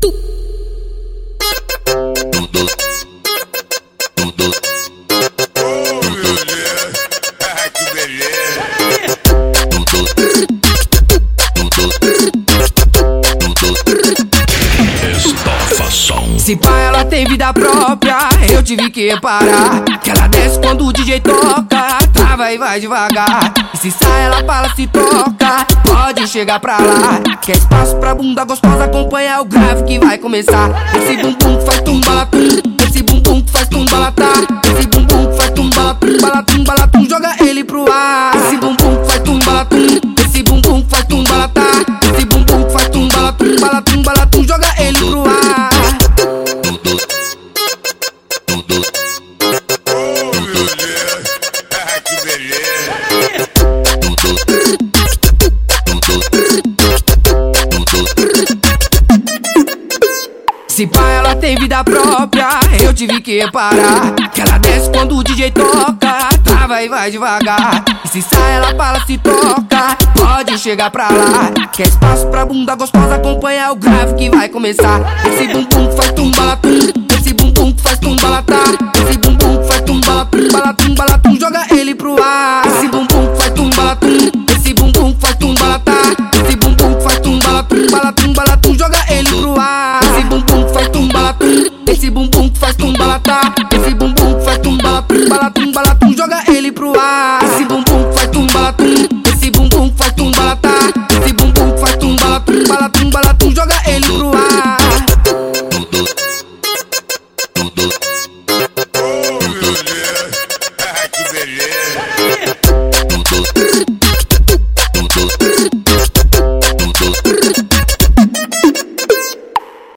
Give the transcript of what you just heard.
Que beleza. Se pá, ela tem vida própria, eu tive que reparar que ela desce quando o DJ toca, trava e vai devagar. E se sai, ela fala, se toca, pode chegar pra lá. Quer espaço pra bunda gostosa, acompanha o grave que vai começar. Esse bumbum que faz tumbalatum, esse bumbum que faz tumbalatá, esse bumbum que faz tumbalatum, balatum, balatum, joga ele pro ar. Esse bumbum que faz tumbalatum, esse bumbum que faz tumbalatá, esse bumbum que faz tumbalatum, balatum, balatum, joga ele pro ar. Que beleza. Se pá, ela tem vida própria, eu tive que reparar que ela desce quando o DJ toca, trava e vai devagar. E se sai, ela fala, se toca, pode chegar pra lá. Quer espaço pra bunda gostosa, acompanha o grave que vai começar. Esse bumbum que faz tumbalatum, esse bumbum que faz tumbalatá, esse bumbum que faz tumbalatum, balatum, balatum.